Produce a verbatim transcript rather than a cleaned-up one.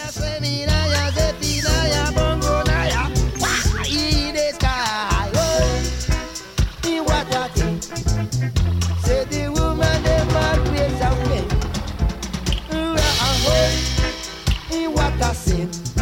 Seminaya, Zetinaya, Bongonaya, wah, in the sky, oh, in what a thing. Say the woman, the man, praise away. In what a sin.